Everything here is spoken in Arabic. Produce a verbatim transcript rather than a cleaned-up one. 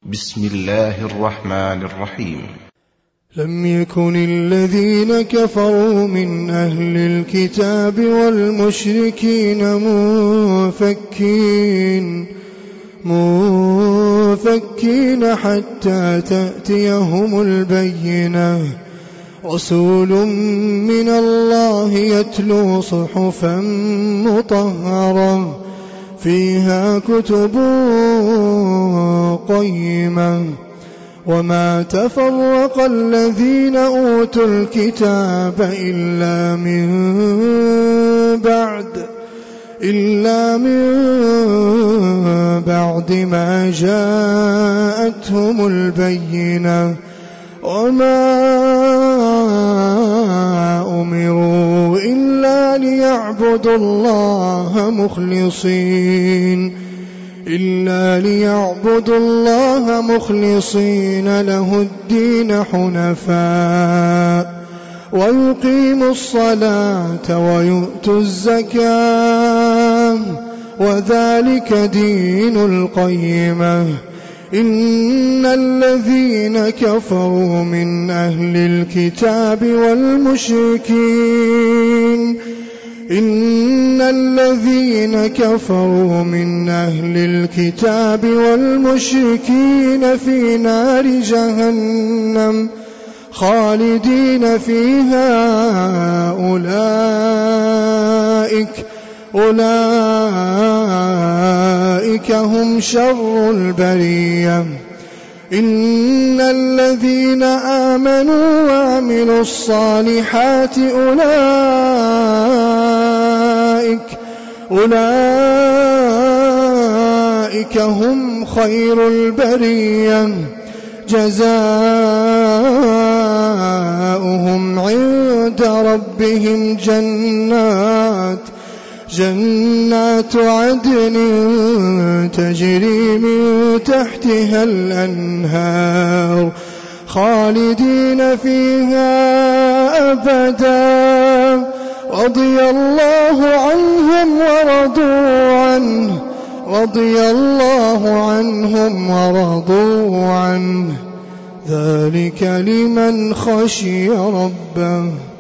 بسم الله الرحمن الرحيم. لم يكن الذين كفروا من أهل الكتاب والمشركين منفكين منفكين حتى تأتيهم البينة رسول من الله يتلو صحفا مطهرة فيها كتب قيمة وما تفرق الذين أوتوا الكتاب إلا من بعد إلا من بعد ما جاءتهم البينة وما أمروا إلا ليعبدوا الله مخلصين إلا ليعبدوا الله مخلصين له الدين حنفاء ويقيموا الصلاة ويؤتوا الزكاة وذلك دين القيمة. إن الذين كفروا من أهل الكتاب والمشركين إن الذين كفروا من أهل الكتاب والمشركين في نار جهنم خالدين فيها أولئك أولئك هم شر البرية. إن الذين آمنوا وعملوا الصالحات أولئك أولئك هم خير البرية جزاؤهم عند ربهم جنات جنات عدن تجري من تحتها الأنهار خالدين فيها أبدا رضي الله عنهم ورضوا عنه رضي الله عنهم ورضوا عنه ذلك لمن خشي ربه.